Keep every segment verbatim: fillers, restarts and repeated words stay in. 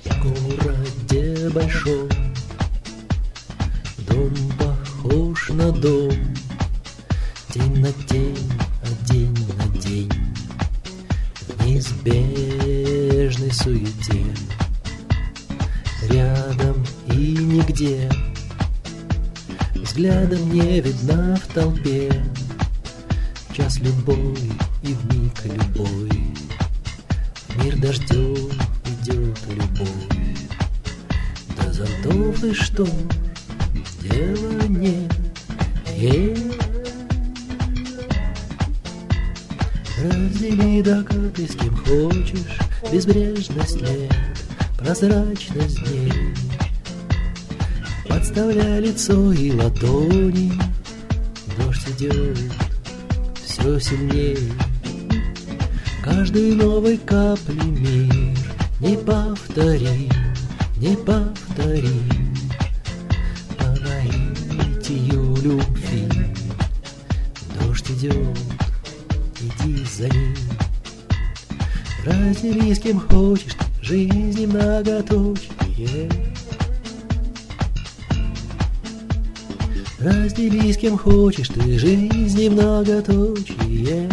В городе большом дом похож на дом, день на день, а день на день в неизбежной суете. Рядом и нигде, взглядом не видна в толпе. Час любой и вмиг любой, в мир дождем идет любовь. До зонтов и штор дела нет. Эй, раздели до капли с кем хочешь безбрежность лет, прозрачность дней. Подставляй лицо и ладони, дождь идет все сильнее. Каждой новой капли мир неповторим, неповторим. По наитию любви дождь идет, иди за ним. Раздели с кем хочешь ты жизни многоточие. Раздели с кем хочешь ты жизни многоточие.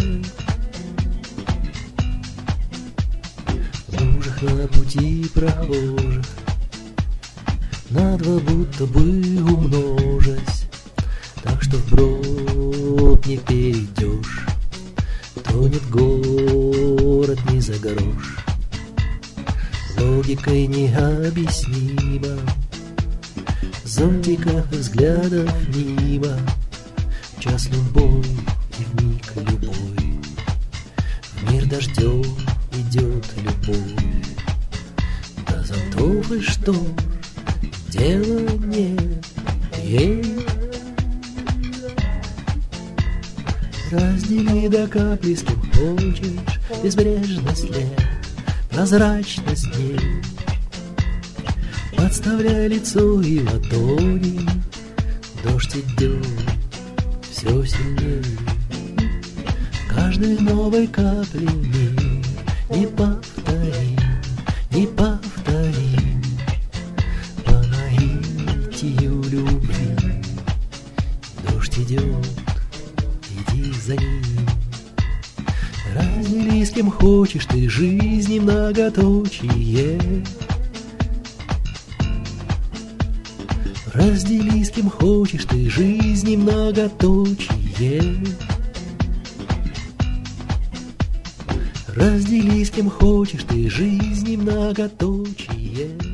В лужах на пути прохожих, на два будто бы умножась, так что вброд не перейдешь, тонет город не за грош. Логикой необъяснимо, зонтиков и взглядов мимо. Час любой и вмиг любой, в мир дождем идет любовь. До зонтов и штор дела нет. Ей. Раздели до капли с кем хочешь безбрежность лет, прозрачность дней. Подставляй лицо и ладони, дождь идет все сильнее. Каждой новой капли мир неповторим, неповторим. По наитию любви дождь идет, иди за ним. Раздели с кем хочешь ты жизни многоточие. Раздели с кем хочешь ты жизни многоточие. Раздели с кем хочешь ты жизни многоточие.